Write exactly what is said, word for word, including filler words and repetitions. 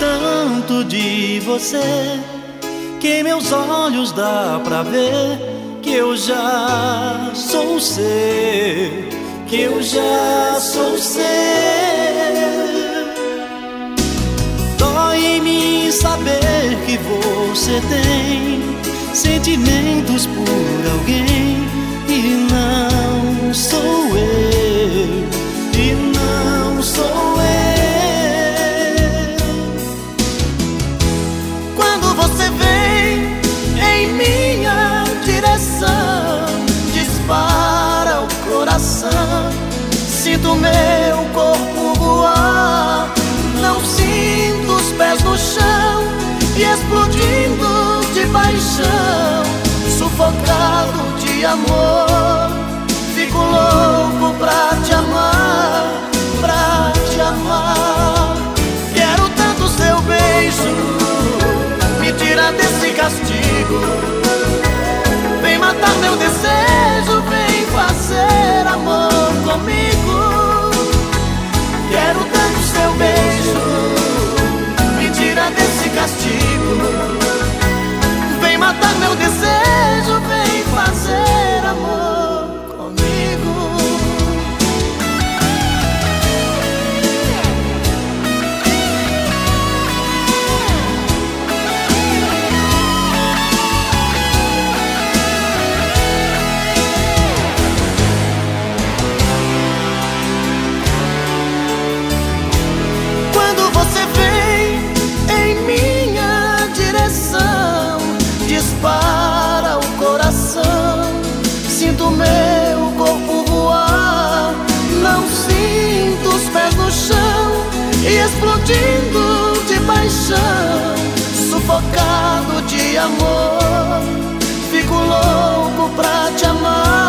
tanto de você que em meus olhos dá pra ver que eu já sou seu, que eu já sou seu. Dói em mim saber que você tem sentimentos por alguém e não sou eu, e não sou eu. Quando você vem em minha direção, dispara o coração, sinto meu corpo voar, não sinto os pés no chão, e explodindo de paixão, sufocado de amor, fico louco pra te amar, pra te amar. Quero tanto seu beijo, me tira desse castigo, vem matar meu desejo, vem fazer amor comigo. Quero tanto seu beijo, me tira desse castigo, vem matar meu desejo, vem fazer amor comigo. Quando você vem em minha direção, dispara o coração, sinto meu corpo voar, não sinto os pés no chão, e explodindo de paixão, sufocado de amor, fico louco pra te amar.